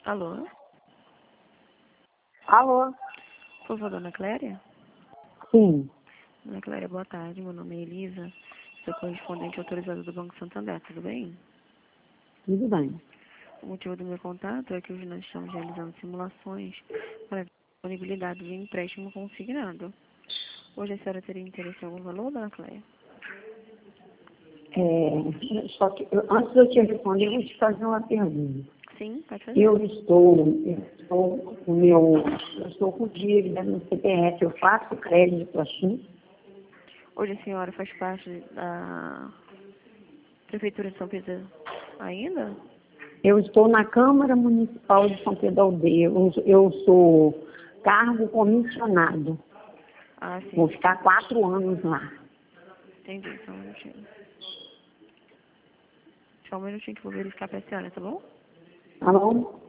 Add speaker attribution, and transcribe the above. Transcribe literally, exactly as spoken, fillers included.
Speaker 1: Alô?
Speaker 2: Alô?
Speaker 1: Por favor, dona Cléria?
Speaker 2: Sim,
Speaker 1: Dona Cléria, boa tarde. Meu nome é Elisa. Sou correspondente autorizada do Banco Santander, tudo bem?
Speaker 2: tudo bem.
Speaker 1: O motivo do meu contato é que hoje nós estamos realizando simulações para a disponibilidade de empréstimo consignado. Hoje a senhora teria interesse em algum valor, dona Cléria?
Speaker 2: É, só que eu- antes de eu te responder, eu vou te fazer uma pergunta.
Speaker 1: Sim, pode fazer.
Speaker 2: Eu estou, eu estou com meu, eu estou com dívida no C P F, eu faço crédito assim.
Speaker 1: Hoje a senhora faz parte da Prefeitura de São Pedro ainda?
Speaker 2: Eu estou na Câmara Municipal de São Pedro da Aldeia. Eu, eu sou cargo comissionado.
Speaker 1: Ah, sim.
Speaker 2: Vou ficar quatro anos lá.
Speaker 1: Entendi, só um minutinho. Só um minutinho que eu vou verificar para a senhora, tá bom?
Speaker 2: Tá bom?